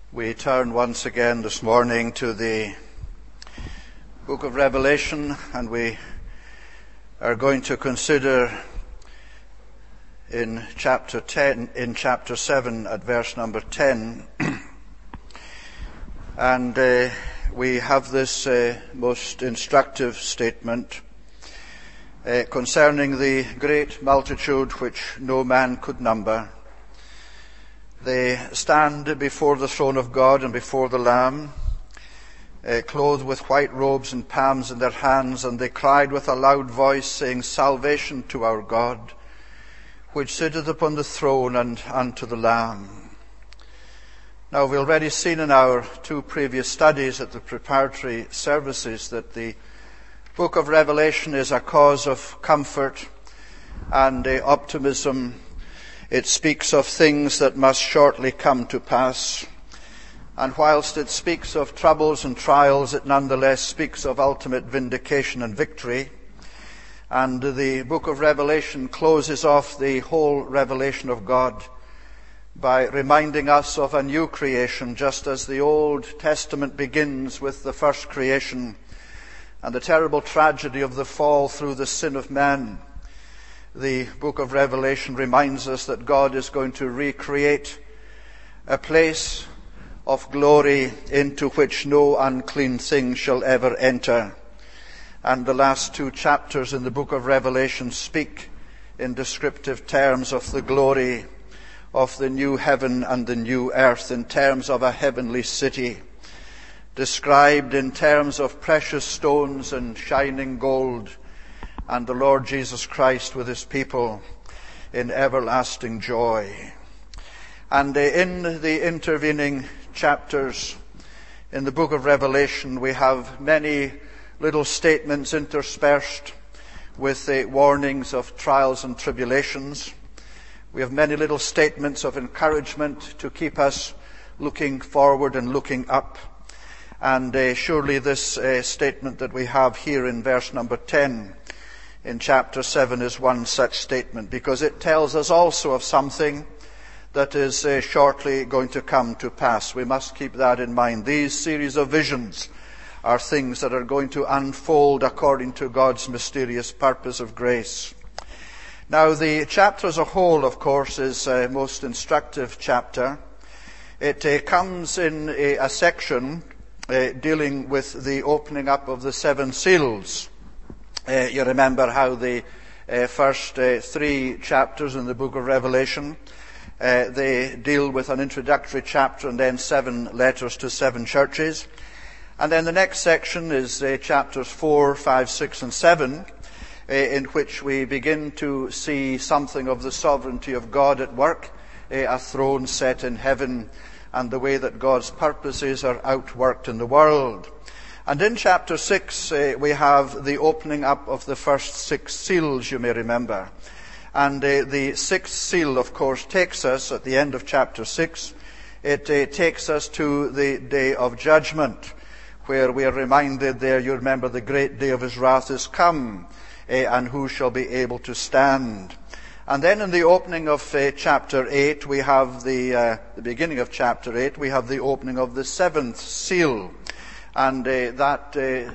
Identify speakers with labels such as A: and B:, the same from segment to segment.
A: We turn once again this morning to the book of Revelation, and we are going to consider in chapter 7 at verse number 10. And we have this most instructive statement concerning the great multitude which no man could number. They stand before the throne of God and before the Lamb, clothed with white robes and palms in their hands, and they cried with a loud voice, saying, Salvation to our God, which sitteth upon the throne, and unto the Lamb. Now, we've already seen in our two previous studies at the preparatory services that the book of Revelation is a cause of comfort and optimism. It speaks of things that must shortly come to pass. And whilst it speaks of troubles and trials, it nonetheless speaks of ultimate vindication and victory. And the book of Revelation closes off the whole revelation of God by reminding us of a new creation, just as the Old Testament begins with the first creation and the terrible tragedy of the fall through the sin of man. The book of Revelation reminds us that God is going to recreate a place of glory into which no unclean thing shall ever enter. And the last two chapters in the book of Revelation speak in descriptive terms of the glory of the new heaven and the new earth, in terms of a heavenly city, described in terms of precious stones and shining gold, and the Lord Jesus Christ with his people in everlasting joy. And in the intervening chapters in the book of Revelation, we have many little statements interspersed with the warnings of trials and tribulations. We have many little statements of encouragement to keep us looking forward and looking up. And surely this statement that we have here in verse number 10 in chapter 7 is one such statement, because it tells us also of something that is shortly going to come to pass. We must keep that in mind. These series of visions are things that are going to unfold according to God's mysterious purpose of grace. Now, the chapter as a whole, of course, is a most instructive chapter. It comes in a section dealing with the opening up of the seven seals. You remember how the first three chapters in the book of Revelation, they deal with an introductory chapter and then 7 letters to 7 churches. And then the next section is chapters 4, 5, 6, and 7, in which we begin to see something of the sovereignty of God at work, a throne set in heaven, and the way that God's purposes are outworked in the world. And in chapter 6, we have the opening up of the first 6 seals, you may remember. And the 6th seal, of course, takes us, at the end of chapter 6, it takes us to the day of judgment, where we are reminded there, you remember, the great day of his wrath is come, and who shall be able to stand? And then in the opening of chapter 8, we have the beginning of chapter 8, we have the opening of the 7th seal. And that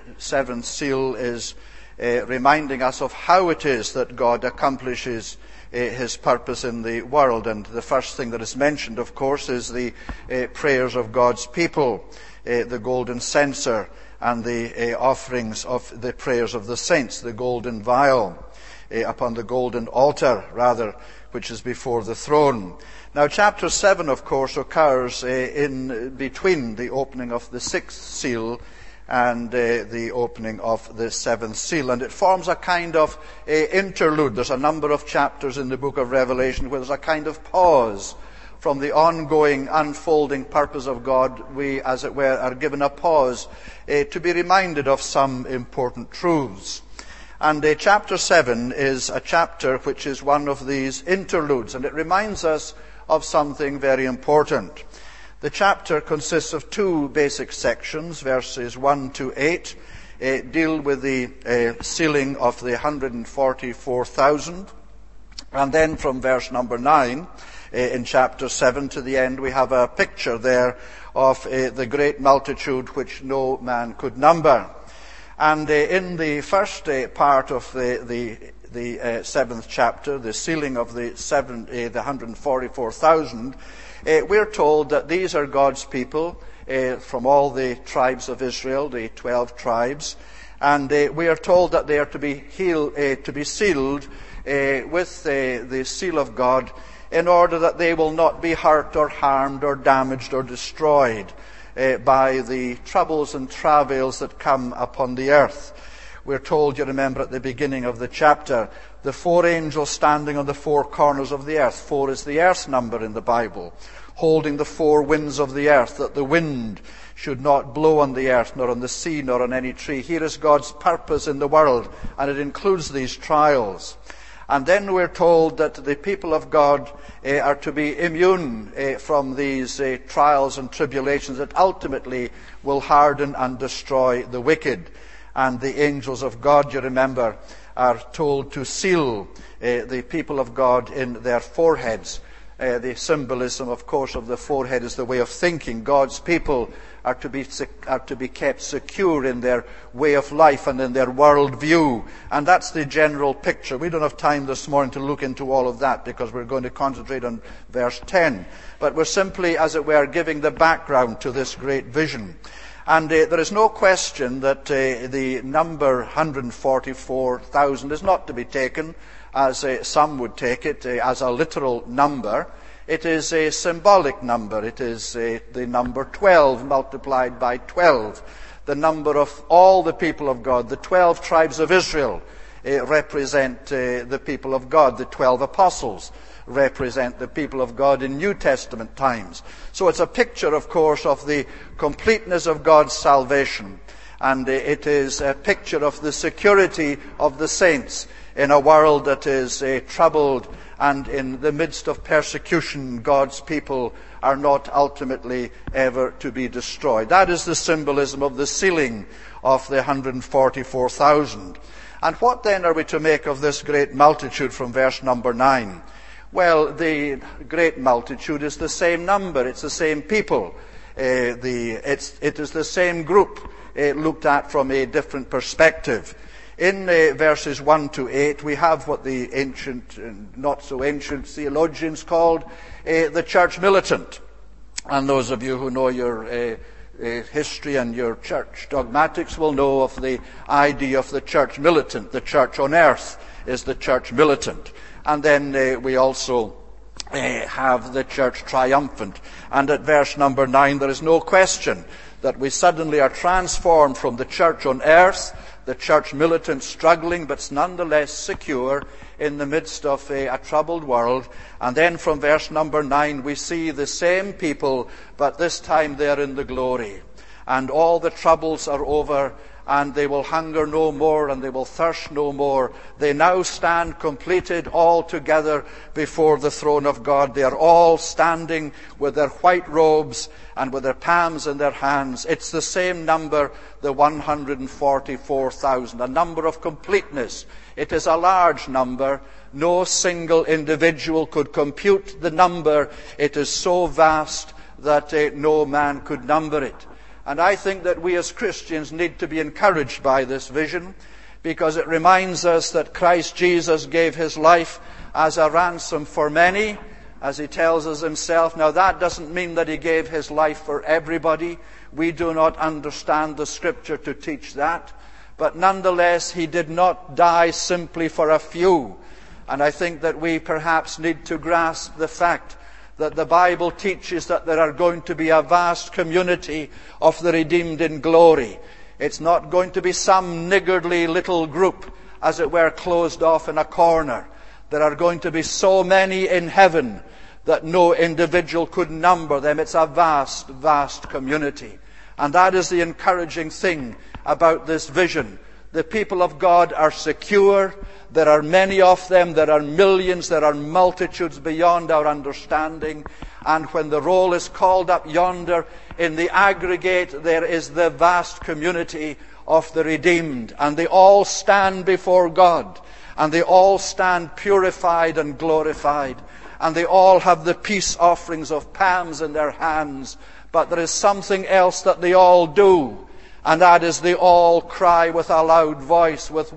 A: 7th seal is reminding us of how it is that God accomplishes his purpose in the world. And the first thing that is mentioned, of course, is the prayers of God's people, the golden censer, and the offerings of the prayers of the saints, the golden vial upon the golden altar, rather, which is before the throne. Now, chapter 7, of course, occurs in between the opening of the 6th seal and the opening of the 7th seal. And it forms a kind of interlude. There's a number of chapters in the book of Revelation where there's a kind of pause from the ongoing, unfolding purpose of God. We, as it were, are given a pause to be reminded of some important truths. And chapter 7 is a chapter which is one of these interludes, and it reminds us of something very important. The chapter consists of 2 basic sections. Verses 1 to 8 deal with the sealing of the 144,000. And then from verse number 9, in chapter 7 to the end, we have a picture there of the great multitude which no man could number. And in the first part of the 7th chapter, the sealing of the 144,000, we're told that these are God's people from all the tribes of Israel, the 12 tribes, and we are told that they are to be sealed with the seal of God, in order that they will not be hurt or harmed or damaged or destroyed by the troubles and travails that come upon the earth. We're told, you remember at the beginning of the chapter, the 4 angels standing on the 4 corners of the earth. 4 is the earth's number in the Bible, holding the 4 winds of the earth, that the wind should not blow on the earth, nor on the sea, nor on any tree. Here is God's purpose in the world, and it includes these trials. And then we're told that the people of God are to be immune from these trials and tribulations that ultimately will harden and destroy the wicked. And the angels of God, you remember, are told to seal the people of God in their foreheads. The symbolism, of course, of the forehead is the way of thinking. God's people are to be kept secure in their way of life and in their world view. And that's the general picture. We don't have time this morning to look into all of that, because we're going to concentrate on verse 10. But we're simply, as it were, giving the background to this great vision. And there is no question that the number 144,000 is not to be taken, as some would take it, as a literal number. It is a symbolic number. It is the number 12 multiplied by 12. The number of all the people of God. The 12 tribes of Israel represent the people of God. The 12 apostles represent the people of God in New Testament times. So it's a picture, of course, of the completeness of God's salvation. And it is a picture of the security of the saints in a world that is troubled, and in the midst of persecution, God's people are not ultimately ever to be destroyed. That is the symbolism of the sealing of the 144,000. And what then are we to make of this great multitude from verse number 9? Well, the great multitude is the same number. It's the same people. It is the same group looked at from a different perspective. In verses 1 to 8, we have what the ancient and not so ancient theologians called the church militant. And those of you who know your history and your church dogmatics will know of the idea of the church militant. The church on earth is the church militant. And then we also have the church triumphant. And at verse number 9, there is no question that we suddenly are transformed from the church on earth, the church militant struggling but nonetheless secure in the midst of a troubled world. And then from verse number 9 we see the same people, but this time they are in the glory. And all the troubles are over, and they will hunger no more, and they will thirst no more. They now stand completed all together before the throne of God. They are all standing with their white robes and with their palms in their hands. It's the same number, the 144,000, a number of completeness. It is a large number. No single individual could compute the number. It is so vast that no man could number it. And I think that we as Christians need to be encouraged by this vision, because it reminds us that Christ Jesus gave his life as a ransom for many, as he tells us himself. Now that doesn't mean that he gave his life for everybody. We do not understand the scripture to teach that. But nonetheless, he did not die simply for a few. And I think that we perhaps need to grasp the fact that the Bible teaches that there are going to be a vast community of the redeemed in glory. It's not going to be some niggardly little group, as it were, closed off in a corner. There are going to be so many in heaven that no individual could number them. It's a vast, vast community. And that is the encouraging thing about this vision. The people of God are secure. There are many of them. There are millions. There are multitudes beyond our understanding. And when the roll is called up yonder, in the aggregate, there is the vast community of the redeemed. And they all stand before God. And they all stand purified and glorified. and they all have the peace offerings of palms in their hands. But there is something else that they all do, and that is they all cry with a loud voice, with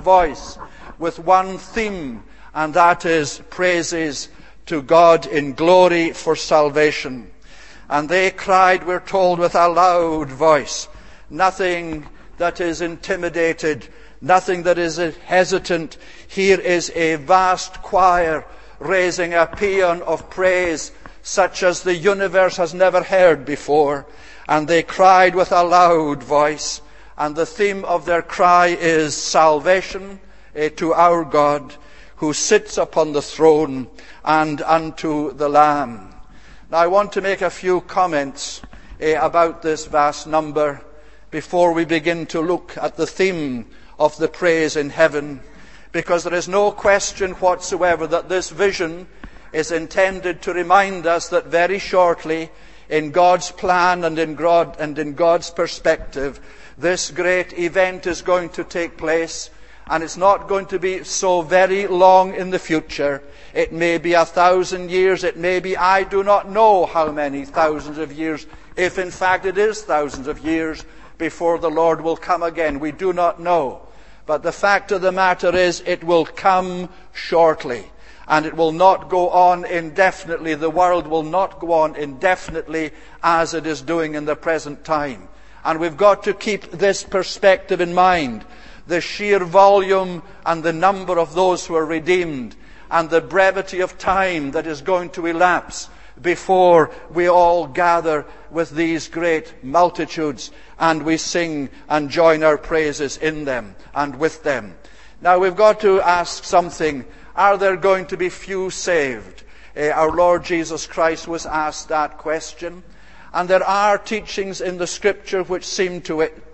A: one theme, and that is praises to God in glory for salvation. And they cried, we're told, with a loud voice. Nothing that is intimidated, nothing that is hesitant. Here is a vast choir raising a paean of praise such as the universe has never heard before. And they cried with a loud voice. And the theme of their cry is salvation to our God, who sits upon the throne, and unto the Lamb. Now I want to make a few comments about this vast number before we begin to look at the theme of the praise in heaven, because there is no question whatsoever that this vision is intended to remind us that very shortly, in God's plan and in God's perspective, this great event is going to take place, and it's not going to be so very long in the future. It may be 1,000 years, it may be, I do not know how many thousands of years, if in fact it is thousands of years before the Lord will come again. We do not know. But the fact of the matter is, it will come shortly. And it will not go on indefinitely. The world will not go on indefinitely as it is doing in the present time. And we've got to keep this perspective in mind. The sheer volume and the number of those who are redeemed, and the brevity of time that is going to elapse before we all gather with these great multitudes and we sing and join our praises in them and with them. Now we've got to ask something. Are there going to be few saved? Our Lord Jesus Christ was asked that question. And there are teachings in the Scripture which seem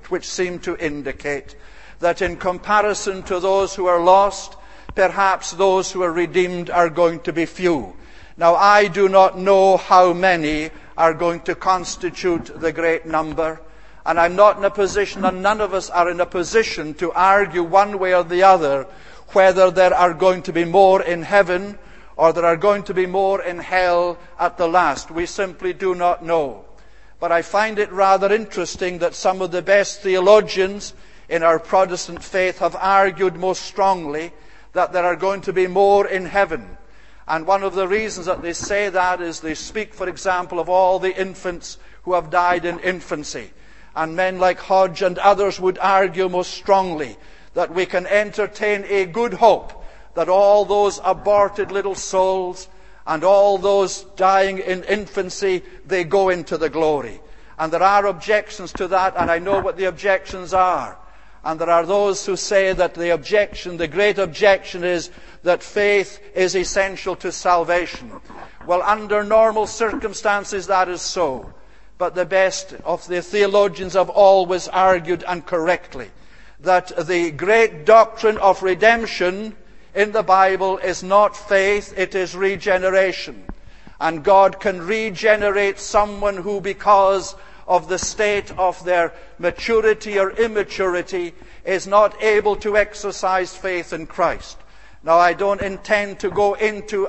A: to indicate that in comparison to those who are lost, perhaps those who are redeemed are going to be few. Now, I do not know how many are going to constitute the great number, and I'm not in a position, and none of us are in a position to argue one way or the other whether there are going to be more in heaven or there are going to be more in hell at the last. We simply do not know. But I find it rather interesting that some of the best theologians in our Protestant faith have argued most strongly that there are going to be more in heaven. And one of the reasons that they say that is they speak, for example, of all the infants who have died in infancy. And men like Hodge and others would argue most strongly that we can entertain a good hope that all those aborted little souls and all those dying in infancy, they go into the glory. And there are objections to that, and I know what the objections are. And there are those who say that the great objection is that faith is essential to salvation. Well, under normal circumstances that is so. But the best of the theologians have always argued, and correctly, that the great doctrine of redemption in the Bible is not faith, it is regeneration. And God can regenerate someone who, because of the state of their maturity or immaturity, is not able to exercise faith in Christ. Now, I don't intend to go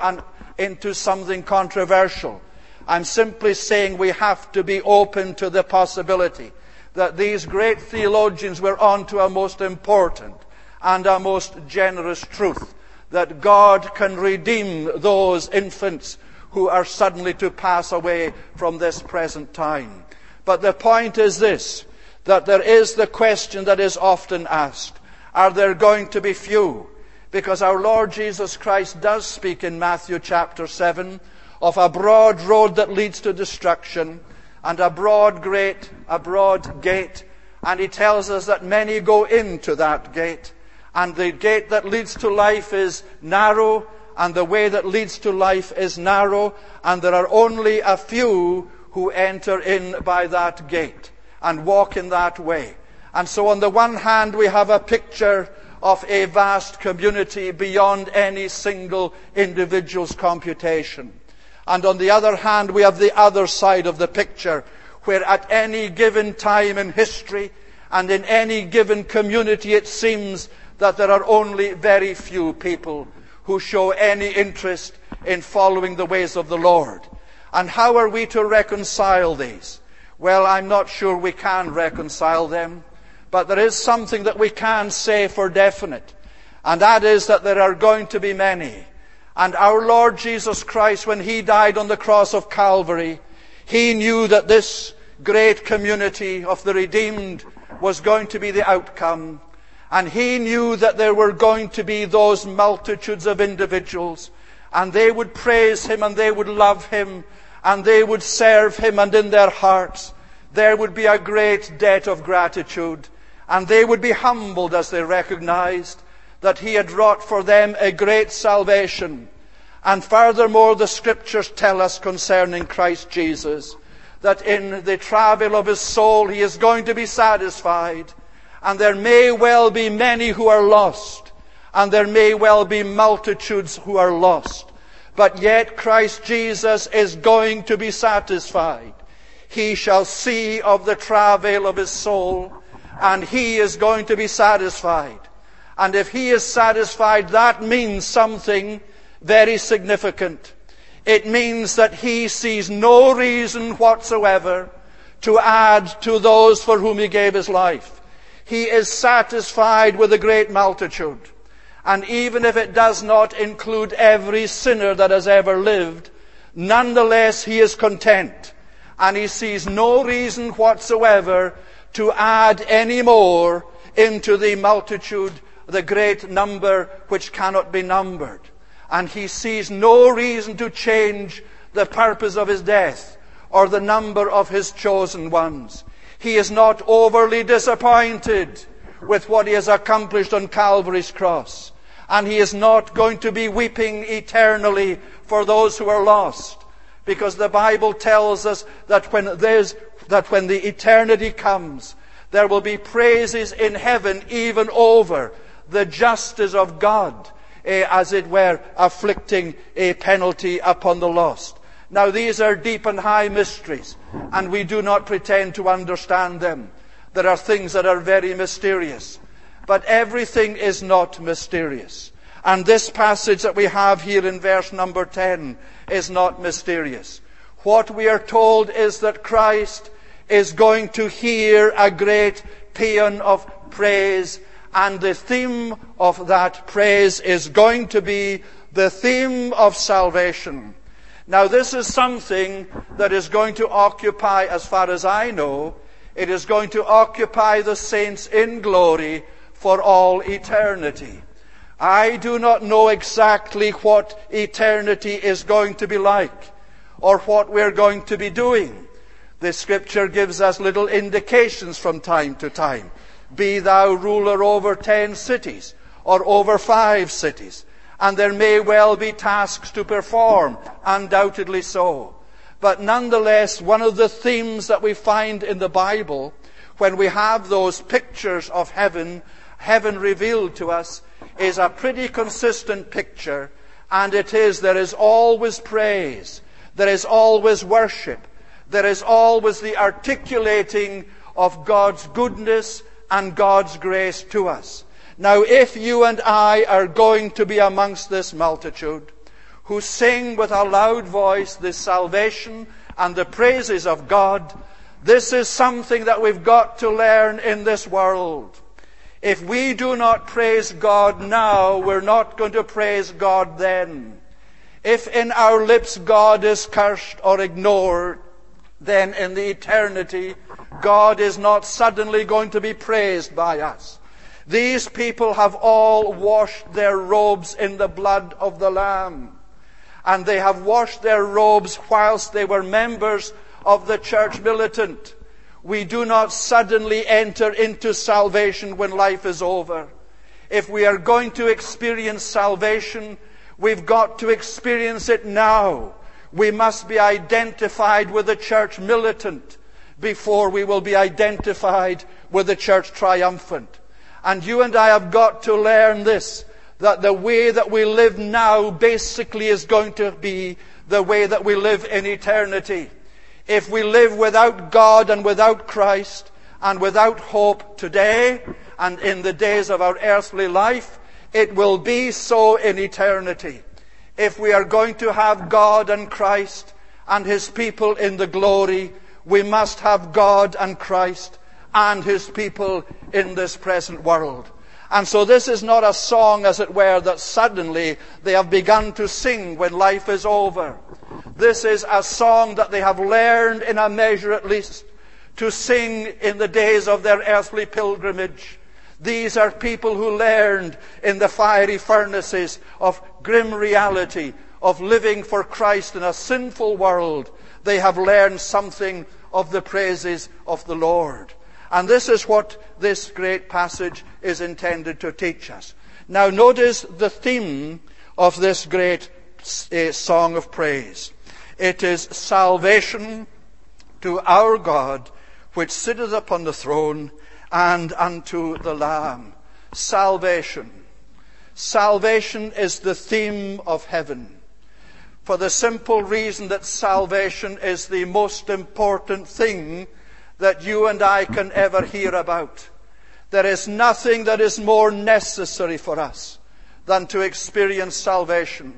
A: into something controversial. I'm simply saying we have to be open to the possibility that these great theologians were on to a most important and a most generous truth, that God can redeem those infants who are suddenly to pass away from this present time. But the point is this, that there is the question that is often asked, are there going to be few? Because our Lord Jesus Christ does speak in Matthew chapter 7 of a broad road that leads to destruction and a broad gate, and he tells us that many go into that gate, and the gate that leads to life is narrow, and the way that leads to life is narrow, and there are only a few who enter in by that gate and walk in that way. And so on the one hand we have a picture of a vast community beyond any single individual's computation. And on the other hand we have the other side of the picture, where at any given time in history and in any given community it seems that there are only very few people who show any interest in following the ways of the Lord. And how are we to reconcile these? Well, I'm not sure we can reconcile them, but there is something that we can say for definite, and that is that there are going to be many. And our Lord Jesus Christ, when He died on the cross of Calvary, He knew that this great community of the redeemed was going to be the outcome. And He knew that there were going to be those multitudes of individuals, and they would praise Him, and they would love Him, and they would serve Him, and in their hearts there would be a great debt of gratitude, and they would be humbled as they recognized that He had wrought for them a great salvation. And furthermore, the Scriptures tell us concerning Christ Jesus that in the travail of His soul He is going to be satisfied. And there may well be many who are lost, and there may well be multitudes who are lost. But yet Christ Jesus is going to be satisfied. He shall see of the travail of His soul, and He is going to be satisfied. And if He is satisfied, that means something very significant. It means that He sees no reason whatsoever to add to those for whom He gave His life. He is satisfied with a great multitude. And even if it does not include every sinner that has ever lived, nonetheless He is content. And He sees no reason whatsoever to add any more into the multitude, the great number which cannot be numbered. And He sees no reason to change the purpose of His death or the number of His chosen ones. He is not overly disappointed with what He has accomplished on Calvary's cross. And He is not going to be weeping eternally for those who are lost. Because the Bible tells us that when the eternity comes, there will be praises in heaven even over the justice of God, as it were, afflicting a penalty upon the lost. Now these are deep and high mysteries, and we do not pretend to understand them. There are things that are very mysterious, but everything is not mysterious. And this passage that we have here in verse number 10 is not mysterious. What we are told is that Christ is going to hear a great paean of praise, and the theme of that praise is going to be the theme of salvation. Now this is something that is going to occupy, as far as I know, it is going to occupy the saints in glory for all eternity. I do not know exactly what eternity is going to be like, or what we're going to be doing. The Scripture gives us little indications from time to time. Be thou ruler over 10 cities, or over 5 cities. And there may well be tasks to perform, undoubtedly so. But nonetheless, one of the themes that we find in the Bible, when we have those pictures of heaven revealed to us, is a pretty consistent picture. And it is, there is always praise. There is always worship. There is always the articulating of God's goodness and God's grace to us. Now, if you and I are going to be amongst this multitude who sing with a loud voice the salvation and the praises of God, this is something that we've got to learn in this world. If we do not praise God now, we're not going to praise God then. If in our lips God is cursed or ignored, then in the eternity, God is not suddenly going to be praised by us. These people have all washed their robes in the blood of the Lamb. And they have washed their robes whilst they were members of the church militant. We do not suddenly enter into salvation when life is over. If we are going to experience salvation, we've got to experience it now. We must be identified with the church militant before we will be identified with the church triumphant. And you and I have got to learn this, that the way that we live now basically is going to be the way that we live in eternity. If we live without God and without Christ and without hope today and in the days of our earthly life, it will be so in eternity. If we are going to have God and Christ and His people in the glory, we must have God and Christ and His people in this present world. And so this is not a song, as it were, that suddenly they have begun to sing when life is over. This is a song that they have learned, in a measure at least, to sing in the days of their earthly pilgrimage. These are people who learned in the fiery furnaces of grim reality, of living for Christ in a sinful world. They have learned something of the praises of the Lord. And this is what this great passage is intended to teach us. Now notice the theme of this great song of praise. It is salvation to our God, which sitteth upon the throne, and unto the Lamb. Salvation. Salvation is the theme of heaven, for the simple reason that salvation is the most important thing that you and I can ever hear about. There is nothing that is more necessary for us than to experience salvation.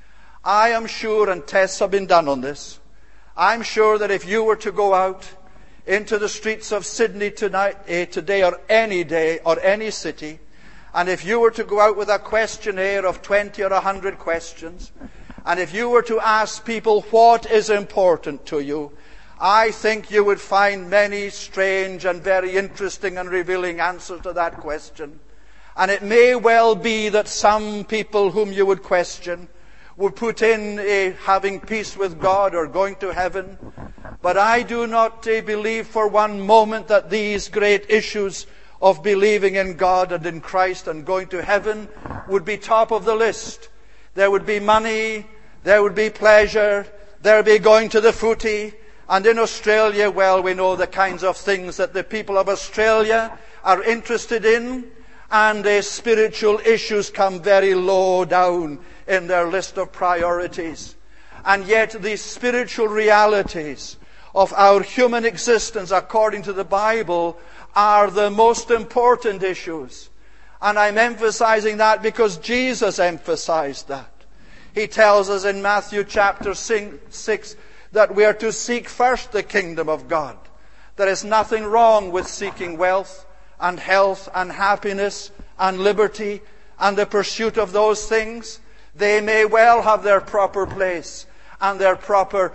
A: I am sure, and tests have been done on this, I'm sure that if you were to go out into the streets of Sydney today or any day or any city, and if you were to go out with a questionnaire of 20 or 100 questions, and if you were to ask people what is important to you, I think you would find many strange and very interesting and revealing answers to that question. And it may well be that some people whom you would question would put in having peace with God or going to heaven. But I do not believe for one moment that these great issues of believing in God and in Christ and going to heaven would be top of the list. There would be money, there would be pleasure, there would be going to the footy. And in Australia, well, we know the kinds of things that the people of Australia are interested in, and spiritual issues come very low down in their list of priorities. And yet the spiritual realities of our human existence, according to the Bible, are the most important issues. And I'm emphasizing that because Jesus emphasized that. He tells us in Matthew chapter 6 that we are to seek first the kingdom of God. There is nothing wrong with seeking wealth and health and happiness and liberty and the pursuit of those things. They may well have their proper place and their proper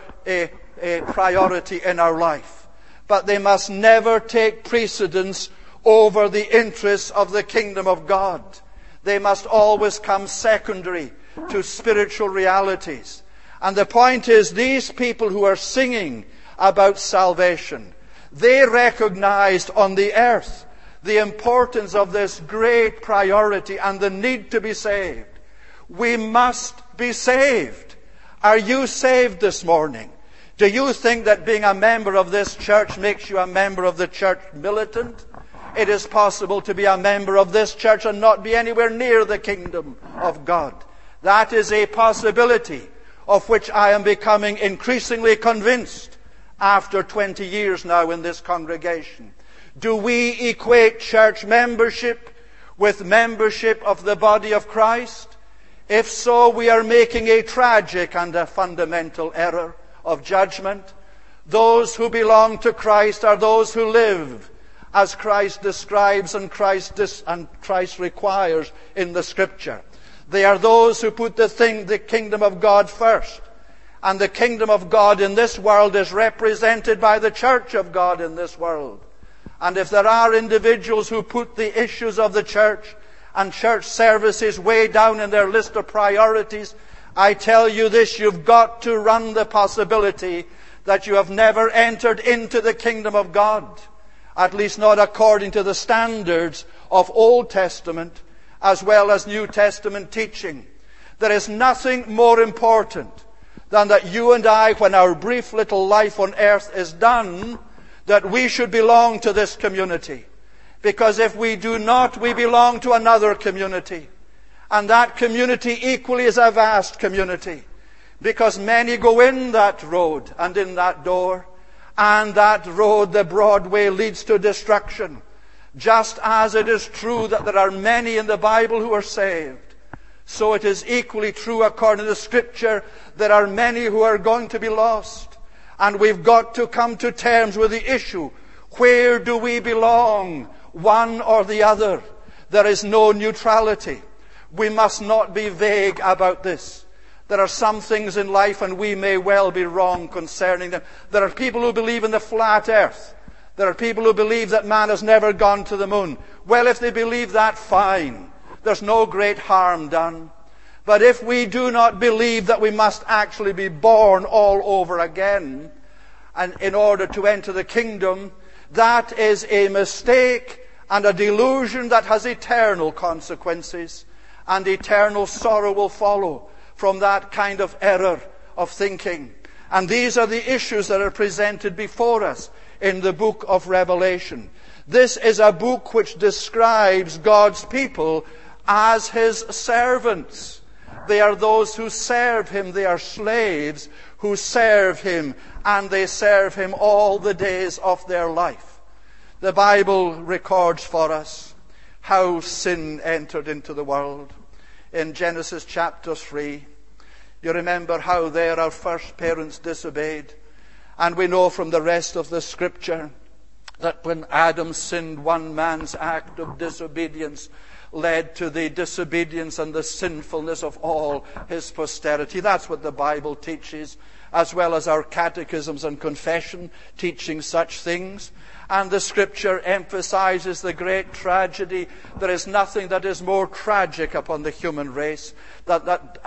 A: priority in our life. But they must never take precedence over the interests of the kingdom of God. They must always come secondary to spiritual realities. And the point is, these people who are singing about salvation, they recognized on the earth the importance of this great priority and the need to be saved. We must be saved. Are you saved this morning? Do you think that being a member of this church makes you a member of the church militant? It is possible to be a member of this church and not be anywhere near the kingdom of God. That is a possibility of which I am becoming increasingly convinced after 20 years now in this congregation. Do we equate church membership with membership of the body of Christ? If so, we are making a tragic and a fundamental error of judgment. Those who belong to Christ are those who live as Christ describes and Christ requires in the Scripture. They are those who put the kingdom of God first. And the kingdom of God in this world is represented by the church of God in this world. And if there are individuals who put the issues of the church and church services way down in their list of priorities, I tell you this, you've got to run the possibility that you have never entered into the kingdom of God. At least not according to the standards of Old Testament as well as New Testament teaching. There is nothing more important than that you and I, when our brief little life on earth is done, that we should belong to this community. Because if we do not, we belong to another community. And that community equally is a vast community. Because many go in that road and in that door. And that road, the broad way, leads to destruction. Just as it is true that there are many in the Bible who are saved, so it is equally true according to the Scripture. There are many who are going to be lost. And we've got to come to terms with the issue. Where do we belong? One or the other. There is no neutrality. We must not be vague about this. There are some things in life, and we may well be wrong concerning them. There are people who believe in the flat earth. There are people who believe that man has never gone to the moon. Well, if they believe that, fine. There's no great harm done. But if we do not believe that we must actually be born all over again, and in order to enter the kingdom, that is a mistake and a delusion that has eternal consequences, and eternal sorrow will follow from that kind of error of thinking. And these are the issues that are presented before us in the book of Revelation. This is a book which describes God's people as His servants. They are those who serve Him. They are slaves who serve Him, and they serve Him all the days of their life. The Bible records for us how sin entered into the world. In Genesis chapter 3, you remember how there our first parents disobeyed. And we know from the rest of the Scripture that when Adam sinned, one man's act of disobedience led to the disobedience and the sinfulness of all his posterity. That's what the Bible teaches, as well as our catechisms and confession teaching such things. And the Scripture emphasizes the great tragedy. There is nothing that is more tragic upon the human race than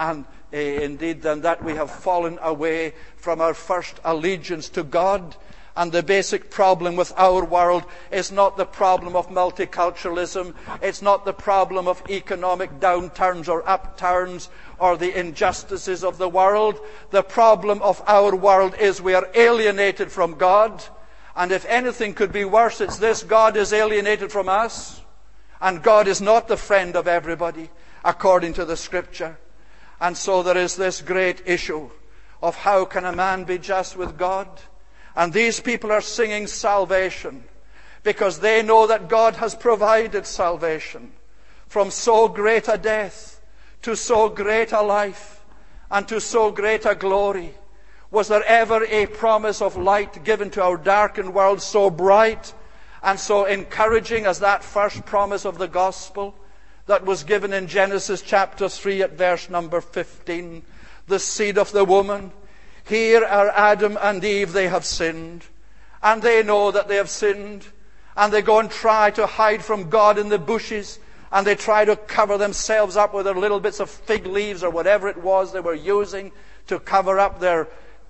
A: that we have fallen away from our first allegiance to God. And the basic problem with our world is not the problem of multiculturalism. It's not the problem of economic downturns or upturns or the injustices of the world. The problem of our world is we are alienated from God. And if anything could be worse, it's this: God is alienated from us. And God is not the friend of everybody, according to the Scripture. And so there is this great issue of how can a man be just with God? And these people are singing salvation because they know that God has provided salvation from so great a death to so great a life and to so great a glory. Was there ever a promise of light given to our darkened world so bright and so encouraging as that first promise of the gospel that was given in Genesis chapter 3 at verse number 15? The seed of the woman. Here are Adam and Eve. They have sinned, and they know that they have sinned, and they go and try to hide from God in the bushes, and they try to cover themselves up with their little bits of fig leaves or whatever it was they were using to cover up their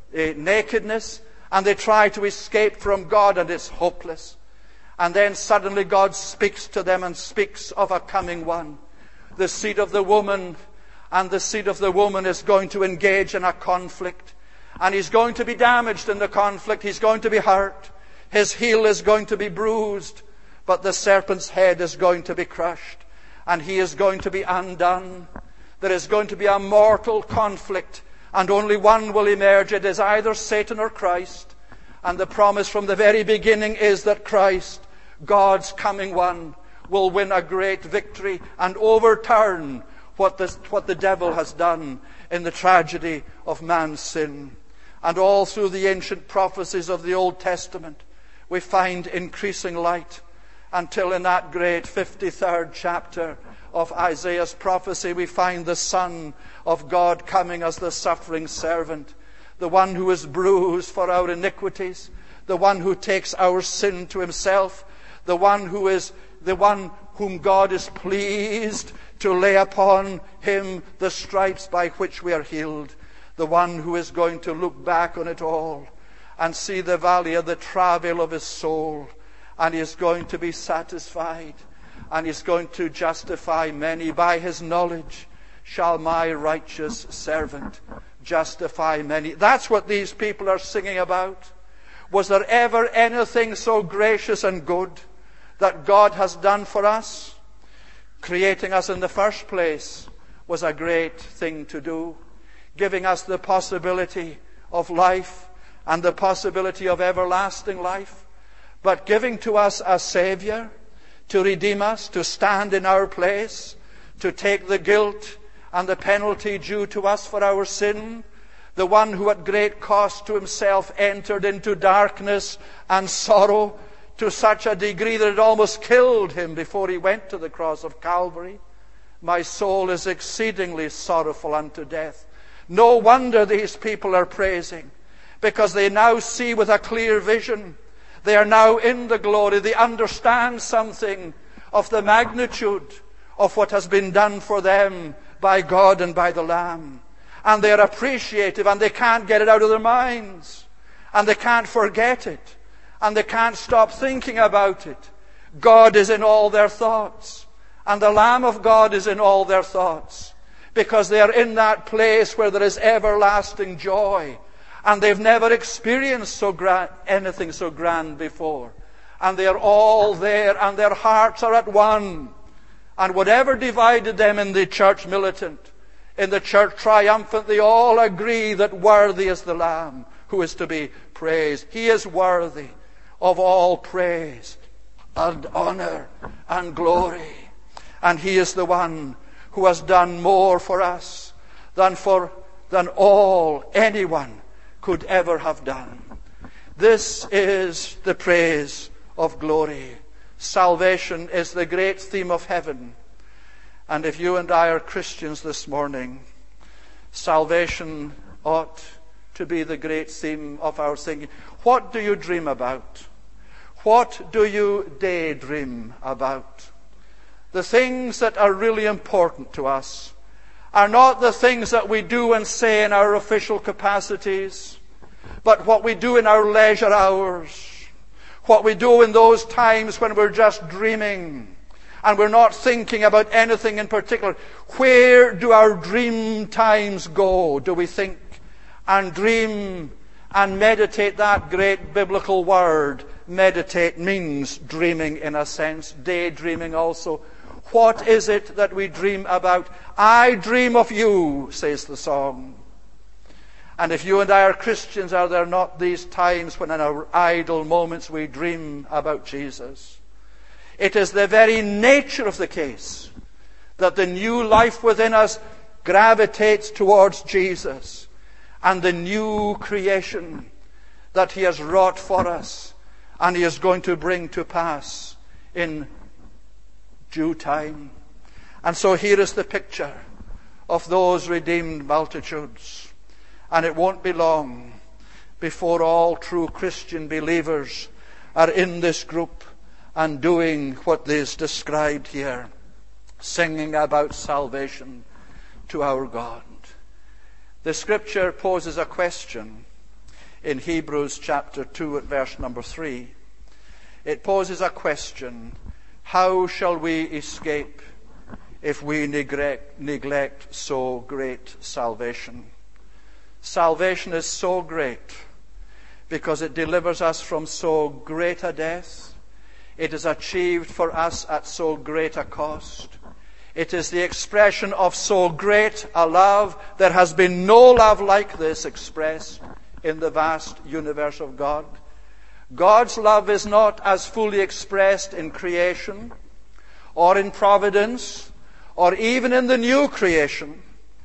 A: nakedness, and they try to escape from God, and it's hopeless. And then suddenly God speaks to them and speaks of a coming one, the seed of the woman, and the seed of the woman is going to engage in a conflict. And he's going to be damaged in the conflict. He's going to be hurt. His heel is going to be bruised. But the serpent's head is going to be crushed. And he is going to be undone. There is going to be a mortal conflict. And only one will emerge. It is either Satan or Christ. And the promise from the very beginning is that Christ, God's coming one, will win a great victory and overturn what the devil has done in the tragedy of man's sin. And all through the ancient prophecies of the Old Testament, we find increasing light until in that great 53rd chapter of Isaiah's prophecy, we find the Son of God coming as the suffering servant, the one who is bruised for our iniquities, the one who takes our sin to himself, the one whom God is pleased to lay upon him the stripes by which we are healed. The one who is going to look back on it all and see the valley of the travail of his soul, and he is going to be satisfied, and he is going to justify many. By his knowledge shall my righteous servant justify many. That's what these people are singing about. Was there ever anything so gracious and good that God has done for us? Creating us in the first place was a great thing to do. Giving us the possibility of life and the possibility of everlasting life. But giving to us a Savior to redeem us, to stand in our place, to take the guilt and the penalty due to us for our sin, the one who at great cost to himself entered into darkness and sorrow to such a degree that it almost killed him before he went to the cross of Calvary. My soul is exceedingly sorrowful unto death. No wonder these people are praising, because they now see with a clear vision. They are now in the glory. They understand something of the magnitude of what has been done for them by God and by the Lamb. And they are appreciative, and they can't get it out of their minds. And they can't forget it. And they can't stop thinking about it. God is in all their thoughts. And the Lamb of God is in all their thoughts. Because they are in that place where there is everlasting joy. And they've never experienced anything so grand before. And they are all there, and their hearts are at one. And whatever divided them in the church militant, in the church triumphant, they all agree that worthy is the Lamb who is to be praised. He is worthy of all praise and honor and glory. And He is the one who has done more for us than anyone could ever have done. This is the praise of glory. Salvation is the great theme of heaven. And if you and I are Christians this morning, salvation ought to be the great theme of our thinking. What do you dream about? What do you daydream about? The things that are really important to us are not the things that we do and say in our official capacities, but what we do in our leisure hours, what we do in those times when we're just dreaming and we're not thinking about anything in particular. Where do our dream times go? Do we think and dream and meditate? That great biblical word, meditate, means dreaming in a sense, daydreaming also. What is it that we dream about? I dream of you, says the song. And if you and I are Christians, are there not these times when in our idle moments we dream about Jesus? It is the very nature of the case that the new life within us gravitates towards Jesus and the new creation that He has wrought for us and He is going to bring to pass in due time. And so here is the picture of those redeemed multitudes. And it won't be long before all true Christian believers are in this group and doing what is described here, singing about salvation to our God. The Scripture poses a question in Hebrews chapter 2 at verse number 3. It poses a question: how shall we escape if we neglect so great salvation? Salvation is so great because it delivers us from so great a death. It is achieved for us at so great a cost. It is the expression of so great a love. There has been no love like this expressed in the vast universe of God. God's love is not as fully expressed in creation or in providence or even in the new creation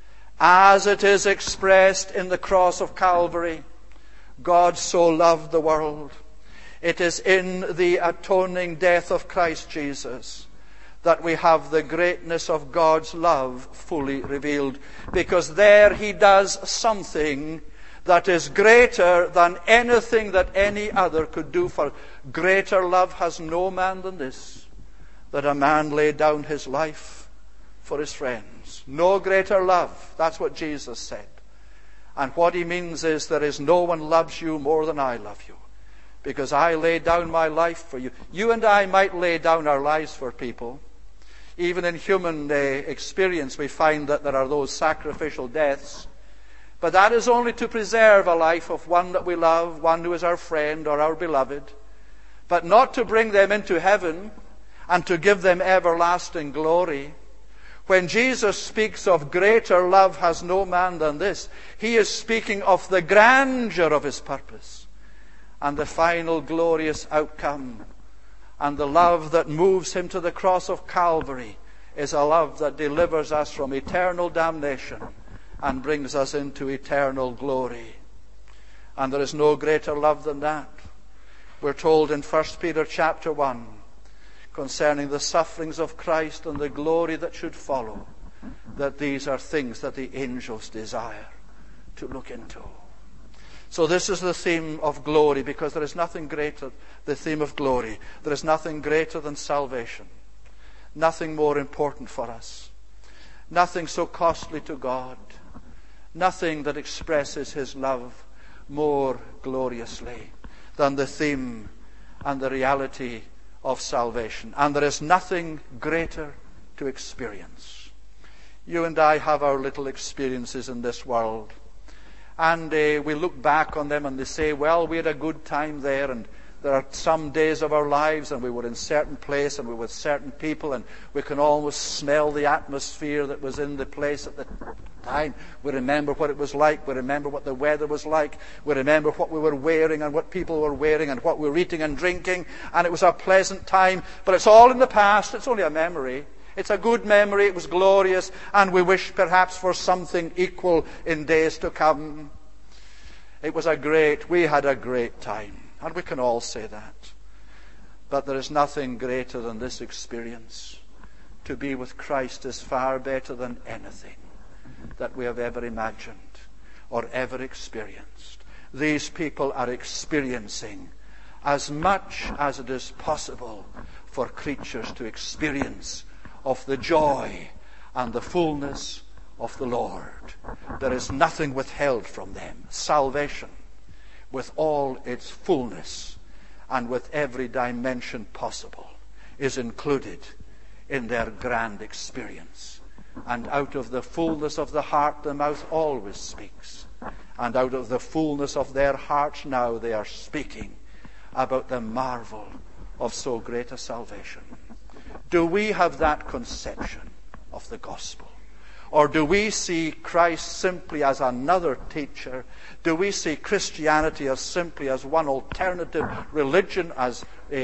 A: as it is expressed in the cross of Calvary. God so loved the world. It is in the atoning death of Christ Jesus that we have the greatness of God's love fully revealed, because there He does something that is greater than anything that any other could do for us. Greater love has no man than this, that a man lay down his life for his friends. No greater love. That's what Jesus said. And what He means is, there is no one loves you more than I love you, because I lay down my life for you. You and I might lay down our lives for people. Even in human experience, we find that there are those sacrificial deaths. But that is only to preserve a life of one that we love, one who is our friend or our beloved, but not to bring them into heaven and to give them everlasting glory. When Jesus speaks of greater love has no man than this, He is speaking of the grandeur of His purpose and the final glorious outcome. And the love that moves Him to the cross of Calvary is a love that delivers us from eternal damnation and brings us into eternal glory. And there is no greater love than that. We're told in 1 Peter chapter 1 concerning the sufferings of Christ and the glory that should follow, that these are things that the angels desire to look into. So this is the theme of glory, because there is nothing greater, the theme of glory. There is nothing greater than salvation. Nothing more important for us. Nothing so costly to God. Nothing that expresses his love more gloriously than the theme and the reality of salvation. And there is nothing greater to experience. You and I have our little experiences in this world. And we look back on them and they say, well, we had a good time there, and there are some days of our lives and we were in certain place and we were with certain people, and we can almost smell the atmosphere that was in the place at the time. We remember what it was like. We remember what the weather was like. We remember what we were wearing and what people were wearing and what we were eating and drinking. And it was a pleasant time. But it's all in the past. It's only a memory. It's a good memory. It was glorious. And we wish perhaps for something equal in days to come. We had a great time. And we can all say that. But there is nothing greater than this experience. To be with Christ is far better than anything that we have ever imagined or ever experienced. These people are experiencing as much as it is possible for creatures to experience of the joy and the fullness of the Lord. There is nothing withheld from them. Salvation, with all its fullness and with every dimension possible, is included in their grand experience. And out of the fullness of the heart, the mouth always speaks. And out of the fullness of their hearts now, they are speaking about the marvel of so great a salvation. Do we have that conception of the gospel? Or do we see Christ simply as another teacher? Do we see Christianity as simply as one alternative religion, as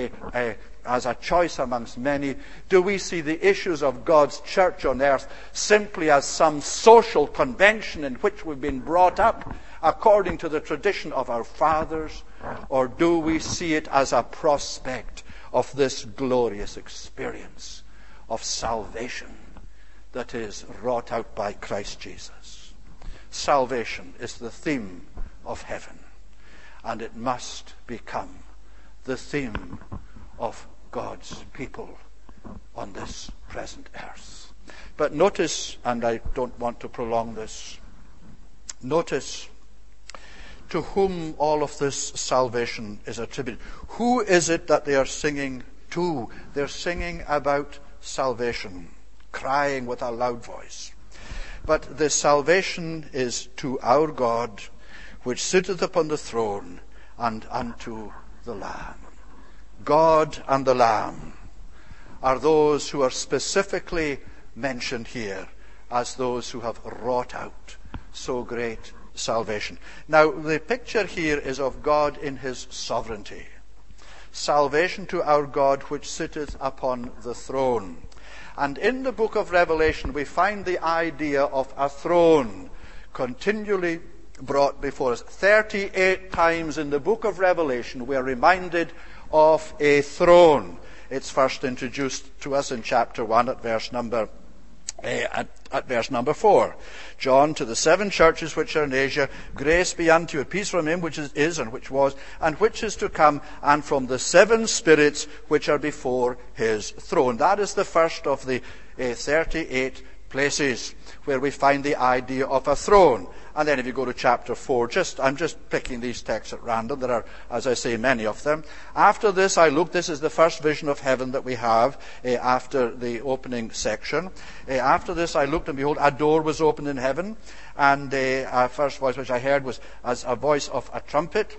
A: a choice amongst many? Do we see the issues of God's church on earth simply as some social convention in which we've been brought up according to the tradition of our fathers? Or do we see it as a prospect of this glorious experience of salvation that is wrought out by Christ Jesus? Salvation is the theme of heaven, and it must become the theme of God's people on this present earth. But notice, and I don't want to prolong this, notice to whom all of this salvation is attributed. Who is it that they are singing to? They're singing about salvation, crying with a loud voice. But the salvation is to our God, which sitteth upon the throne, and unto the Lamb. God and the Lamb are those who are specifically mentioned here as those who have wrought out so great salvation. Now, the picture here is of God in his sovereignty. Salvation to our God, which sitteth upon the throne. And in the book of Revelation, we find the idea of a throne continually brought before us. 38 times in the book of Revelation, we are reminded of a throne. It's first introduced to us in chapter 1 at verse number 4. John, to the 7 churches which are in Asia, grace be unto you, peace from him which is and which was, and which is to come, and from the 7 spirits which are before his throne. That is the first of the 38 places where we find the idea of a throne. And then if you go to chapter 4, I'm just picking these texts at random. There are, as I say, many of them. After this I looked. This is the first vision of heaven that we have after the opening section. After this I looked, and behold, a door was opened in heaven. And a first voice which I heard was as a voice of a trumpet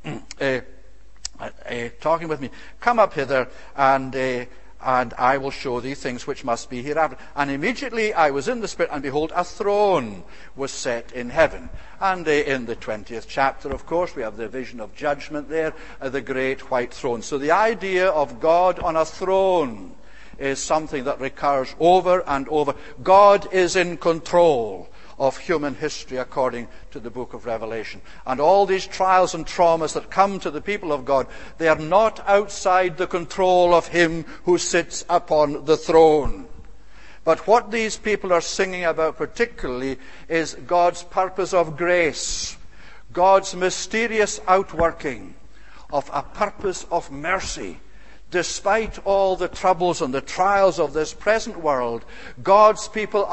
A: talking with me. Come up hither, and I will show thee things which must be hereafter. And immediately I was in the Spirit, and behold, a throne was set in heaven. And in the 20th chapter, of course, we have the vision of judgment there, the great white throne. So the idea of God on a throne is something that recurs over and over. God is in control of human history according to the book of Revelation. And all these trials and traumas that come to the people of God, they are not outside the control of him who sits upon the throne. But what these people are singing about particularly is God's purpose of grace, God's mysterious outworking of a purpose of mercy. Despite all the troubles and the trials of this present world, God's people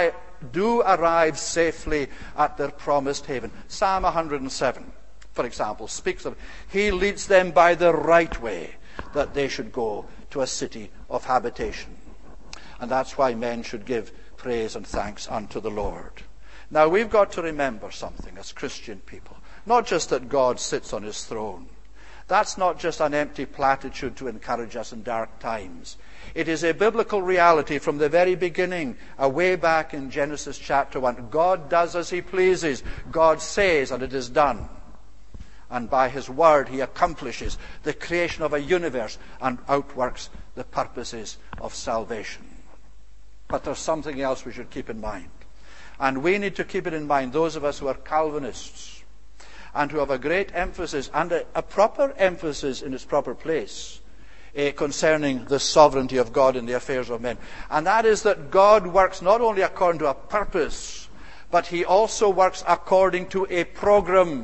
A: do arrive safely at their promised haven. Psalm 107, for example, speaks of, he leads them by the right way, that they should go to a city of habitation. And that's why men should give praise and thanks unto the Lord. Now, we've got to remember something as Christian people. Not just that God sits on his throne. That's not just an empty platitude to encourage us in dark times. It is a biblical reality from the very beginning, way back in Genesis chapter 1. God does as he pleases. God says, and it is done. And by his word, he accomplishes the creation of a universe and outworks the purposes of salvation. But there's something else we should keep in mind. And we need to keep it in mind, those of us who are Calvinists, and who have a great emphasis, and a proper emphasis in its proper place, concerning the sovereignty of God in the affairs of men. And that is that God works not only according to a purpose, but he also works according to a program.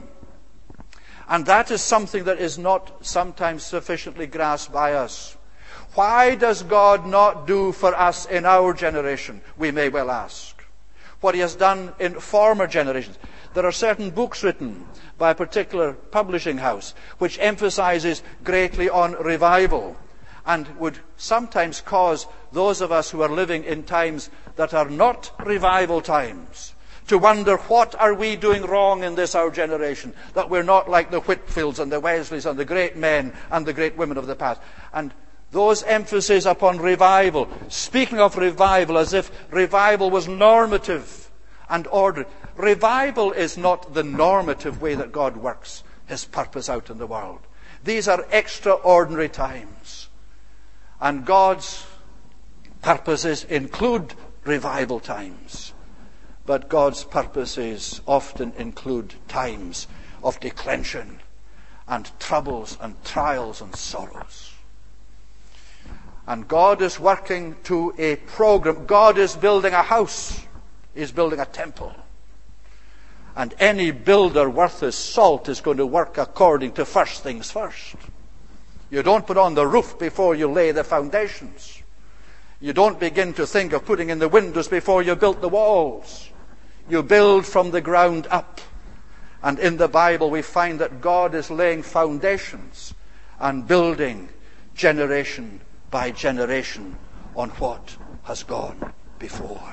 A: And that is something that is not sometimes sufficiently grasped by us. Why does God not do for us in our generation, we may well ask, what he has done in former generations? There are certain books written by a particular publishing house which emphasizes greatly on revival and would sometimes cause those of us who are living in times that are not revival times to wonder, what are we doing wrong in this our generation, that we're not like the Whitfields and the Wesleys and the great men and the great women of the past. And those emphases upon revival, speaking of revival as if revival was normative and ordered. Revival is not the normative way that God works his purpose out in the world. These are extraordinary times. And God's purposes include revival times. But God's purposes often include times of declension and troubles and trials and sorrows. And God is working to a program. God is building a house. He's building a temple. And any builder worth his salt is going to work according to first things first. You don't put on the roof before you lay the foundations. You don't begin to think of putting in the windows before you build the walls. You build from the ground up. And in the Bible we find that God is laying foundations and building generation by generation on what has gone before.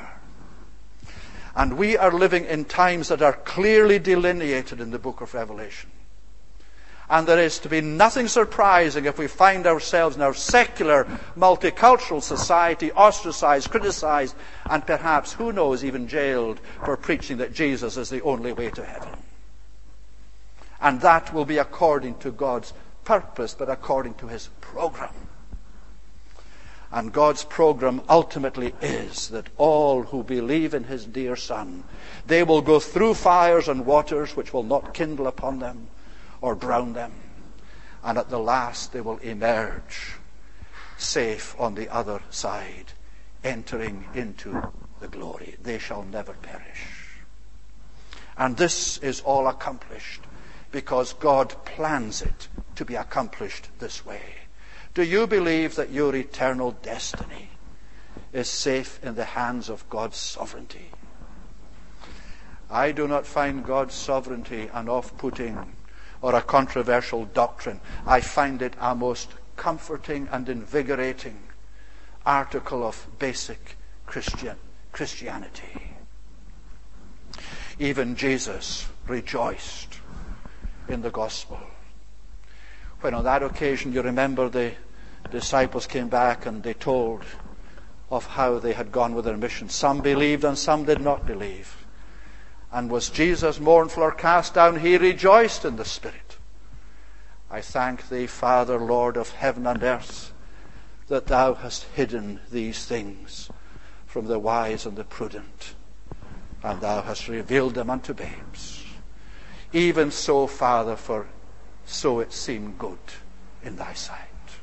A: And we are living in times that are clearly delineated in the book of Revelation. And there is to be nothing surprising if we find ourselves in our secular, multicultural society ostracized, criticized, and perhaps, who knows, even jailed for preaching that Jesus is the only way to heaven. And that will be according to God's purpose, but according to his program. And God's program ultimately is that all who believe in his dear Son, they will go through fires and waters which will not kindle upon them or drown them. And at the last they will emerge safe on the other side, entering into the glory. They shall never perish. And this is all accomplished because God plans it to be accomplished this way. Do you believe that your eternal destiny is safe in the hands of God's sovereignty? I do not find God's sovereignty an off-putting or a controversial doctrine. I find it a most comforting and invigorating article of basic Christianity. Even Jesus rejoiced in the gospel. When on that occasion, you remember, the disciples came back and they told of how they had gone with their mission. Some believed and some did not believe. And was Jesus mournful or cast down? He rejoiced in the Spirit. I thank thee, Father, Lord of heaven and earth, that thou hast hidden these things from the wise and the prudent, and thou hast revealed them unto babes. Even so, Father, for so it seemed good in thy sight.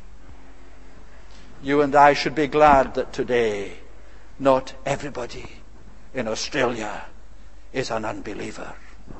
A: You and I should be glad that today not everybody in Australia is an unbeliever.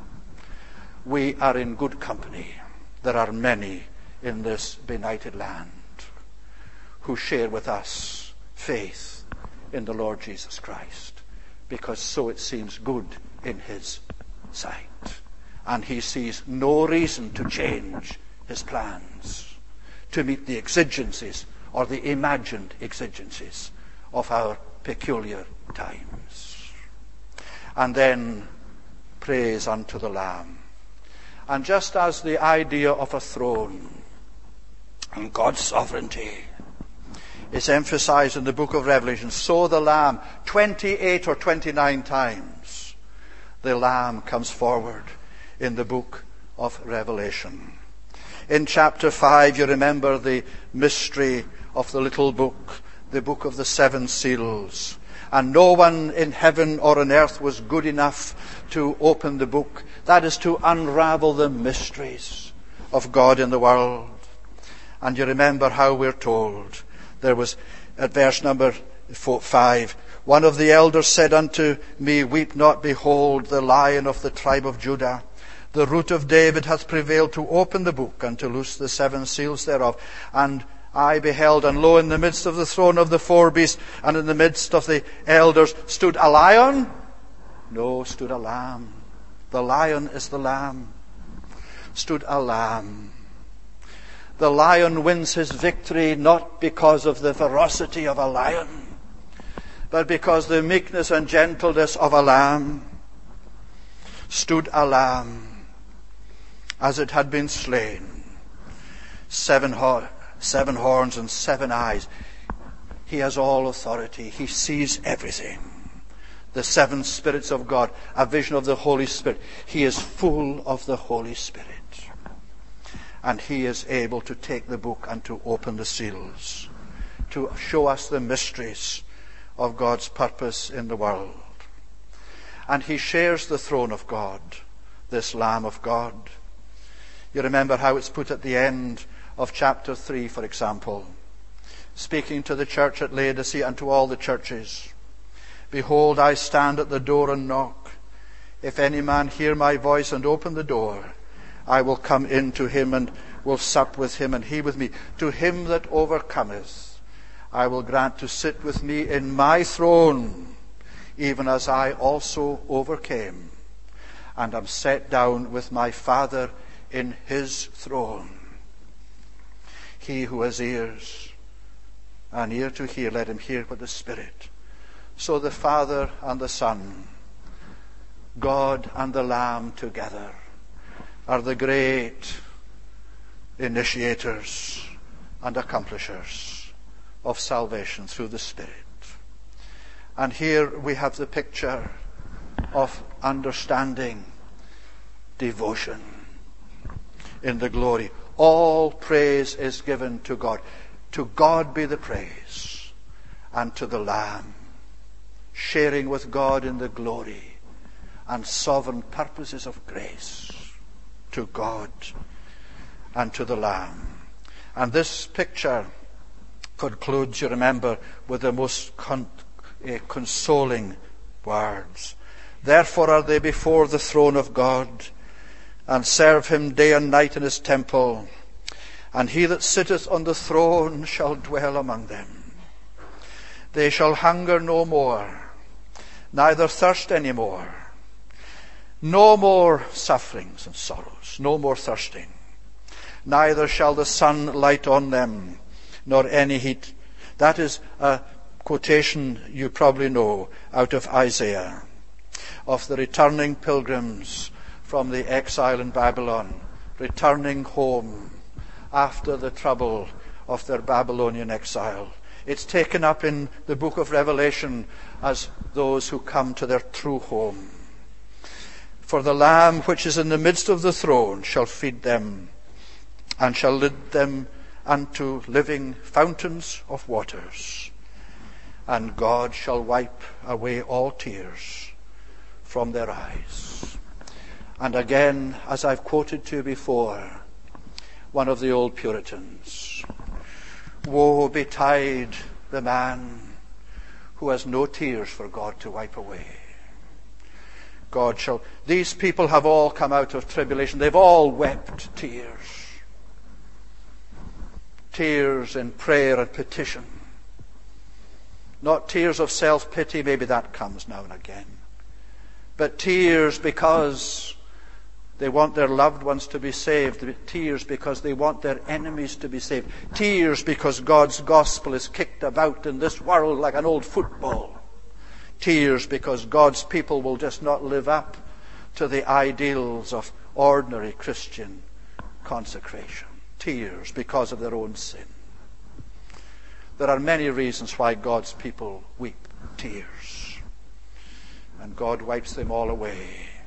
A: We are in good company. There are many in this benighted land who share with us faith in the Lord Jesus Christ, because so it seems good in his sight. And he sees no reason to change his plans to meet the exigencies or the imagined exigencies of our peculiar times. And then praise unto the Lamb. And just as the idea of a throne and God's sovereignty is emphasized in the book of Revelation, so the Lamb, 28 or 29 times, the Lamb comes forward in the book of Revelation. In chapter 5, you remember the mystery of the little book, the book of the seven seals. And no one in heaven or on earth was good enough to open the book. That is, to unravel the mysteries of God in the world. And you remember how we're told. There was, at verse number 5, one of the elders said unto me, Weep not, behold, the Lion of the tribe of Judah, the Root of David, hath prevailed to open the book and to loose the seven seals thereof. And I beheld, and lo, in the midst of the throne of the four beasts, and in the midst of the elders, stood a lion? No, stood a lamb. The lion is the lamb. Stood a lamb. The lion wins his victory not because of the ferocity of a lion, but because the meekness and gentleness of a lamb. Stood a lamb, as it had been slain. 7 horns and 7 eyes. He has all authority. He sees everything. The 7 spirits of God, a vision of the Holy Spirit. He is full of the Holy Spirit. And he is able to take the book and to open the seals, to show us the mysteries of God's purpose in the world. And he shares the throne of God, this Lamb of God. You remember how it's put at the end of chapter 3, for example, speaking to the church at Laodicea and to all the churches. Behold, I stand at the door and knock. If any man hear my voice and open the door, I will come in to him and will sup with him and he with me. To him that overcometh, I will grant to sit with me in my throne, even as I also overcame, and am set down with my Father in his throne. He who has ears, an ear to hear, let him hear what the Spirit. So the Father and the Son, God and the Lamb together, are the great initiators and accomplishers of salvation through the Spirit. And here we have the picture of understanding, devotion in the glory. All praise is given to God. To God be the praise, and to the Lamb, sharing with God in the glory and sovereign purposes of grace. To God and to the Lamb. And this picture concludes, you remember, with the most consoling words. Therefore are they before the throne of God, and serve him day and night in his temple. And he that sitteth on the throne shall dwell among them. They shall hunger no more, neither thirst any more. No more sufferings and sorrows, no more thirsting. Neither shall the sun light on them, nor any heat. That is a quotation you probably know out of Isaiah, of the returning pilgrims from the exile in Babylon, returning home after the trouble of their Babylonian exile. It's taken up in the book of Revelation as those who come to their true home. For the Lamb which is in the midst of the throne shall feed them, and shall lead them unto living fountains of waters, and God shall wipe away all tears from their eyes. And again, as I've quoted to you before, one of the old Puritans, woe betide the man who has no tears for God to wipe away. These people have all come out of tribulation. They've all wept tears. Tears in prayer and petition. Not tears of self-pity, maybe that comes now and again. But tears because they want their loved ones to be saved. Tears because they want their enemies to be saved. Tears because God's gospel is kicked about in this world like an old football. Tears because God's people will just not live up to the ideals of ordinary Christian consecration. Tears because of their own sin. There are many reasons why God's people weep tears. And God wipes them all away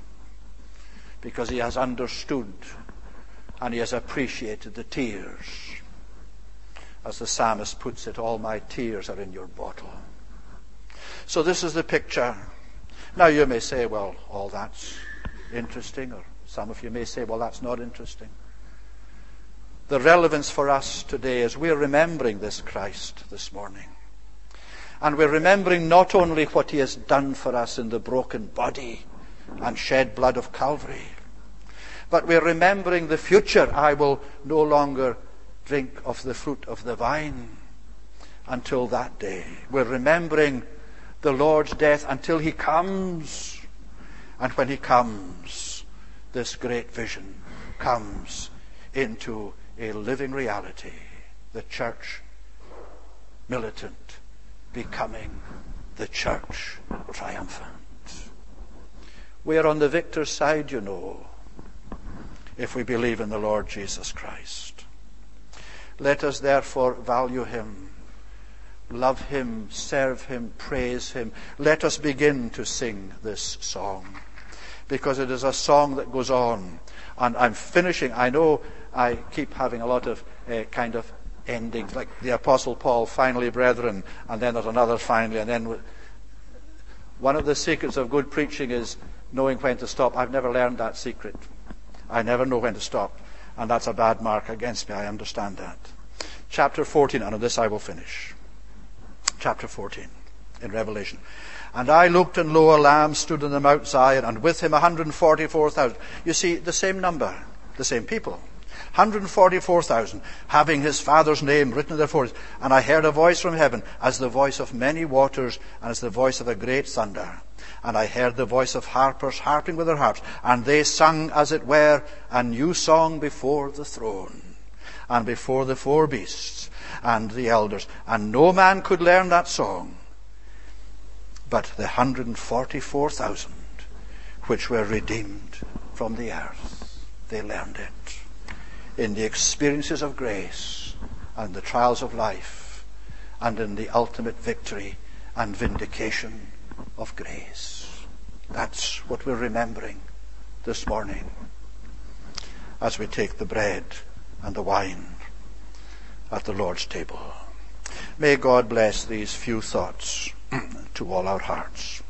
A: because He has understood and He has appreciated the tears. As the psalmist puts it, all my tears are in your bottle. So this is the picture. Now you may say, well, all that's interesting, or some of you may say, well, that's not interesting. The relevance for us today is we're remembering this Christ this morning. And we're remembering not only what He has done for us in the broken body and shed blood of Calvary, but we're remembering the future. I will no longer drink of the fruit of the vine until that day. We're remembering the Lord's death until He comes. And when He comes, this great vision comes into a living reality. The church militant becoming the church triumphant. We are on the victor's side, you know, if we believe in the Lord Jesus Christ. Let us therefore value Him, love Him, serve Him, praise Him. Let us begin to sing this song, because it is a song that goes on. And I'm finishing. I know I keep having a lot of kind of endings, like the Apostle Paul, finally, brethren, and then there's another finally, and then one of the secrets of good preaching is knowing when to stop. I've never learned that secret. I never know when to stop, and that's a bad mark against me. I understand that. Chapter 14, and on this I will finish. Chapter 14 in Revelation. And I looked, and lo, a Lamb stood on the Mount Zion, and with him 144,000. You see, the same number, the same people. 144,000, having his Father's name written in their foreheads. And I heard a voice from heaven, as the voice of many waters, and as the voice of a great thunder. And I heard the voice of harpers harping with their harps, and they sung, as it were, a new song before the throne, and before the four beasts, and the elders. And no man could learn that song, but the 144,000 which were redeemed from the earth. They learned it in the experiences of grace and the trials of life, and in the ultimate victory and vindication of grace. That's what we're remembering this morning as we take the bread and the wine at the Lord's table. May God bless these few thoughts to all our hearts.